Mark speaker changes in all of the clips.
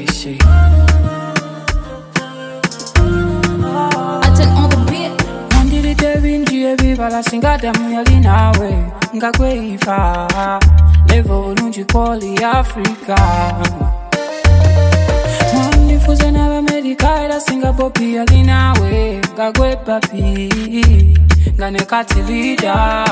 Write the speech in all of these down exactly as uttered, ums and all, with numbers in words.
Speaker 1: I see. Bala singa damu yali nawe ngakwefa level lunji kwali Africa Mwandi fuze na Amerika ila Singapore yali nawe ngakwe papi ngane katilida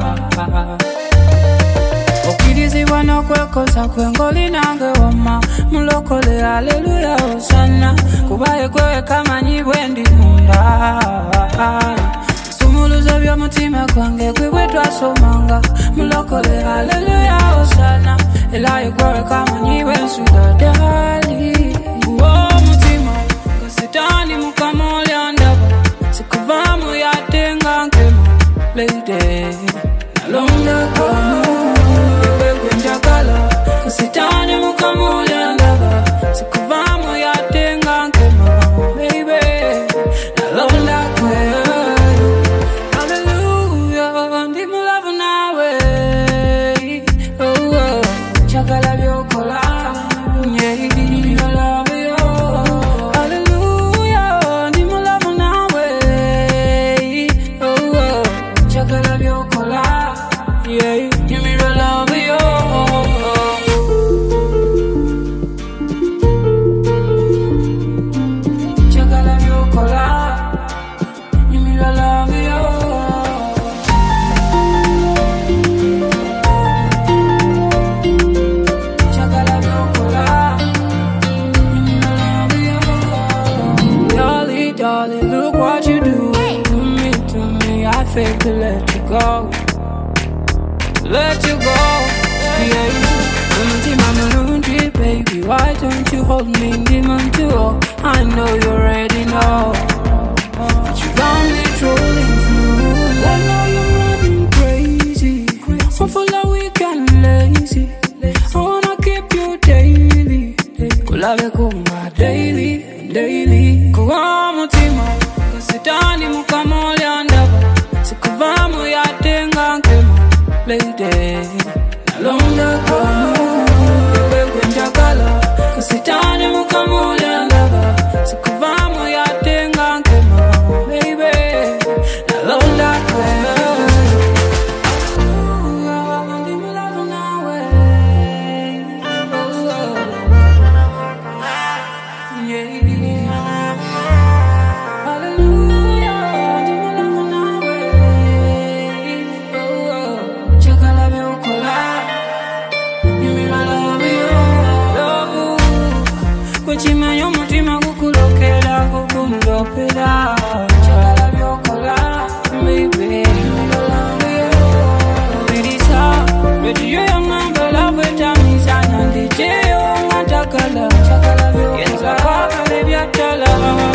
Speaker 1: Okirizi wana kwekosa kwengoli nange wama mulokole haleluya osana kubaye kwewe kama nyibwendi munda Sumuluza vya mutima kwange kwewe twasomanga mulokole haleluya osana elaye kwewe kama nyiwe nsudadali Uo mutima kasitani mukamole andaba sikuvamu yatenga nkema lady nalonda komu yewe kwenjakala kasitani mukamole andaba sikuvamu yatenga nkema baby nalonda kwewe to let you go, let you go, yeah. Baby, why don't you hold me, demon too? I know you already know, but you got me trolling through. I know you're running crazy, I'm full of weak and lazy. I wanna keep you daily, kulave kuma daily, daily. Kuwa mutima, kasitani mukamole andaba. Sikuvamu yatenga nkema lady nalonda komu yewe kwenjakala kasitani mukamule andaba sikuvamu yatenga nkema baby nalonda komu Chimanyo mutima kukulokela kukumlopela Chakala byokola baby Mirisa radio yanga love tamisa nandije yo ngatakala Chakala byokola yenza kwa kale byatala